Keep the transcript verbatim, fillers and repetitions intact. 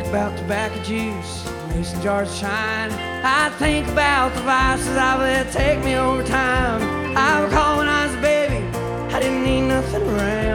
about tobacco juice, mason jars of shine. I think about the vices I let take me over time. I recall when I was a baby, I didn't need nothing around.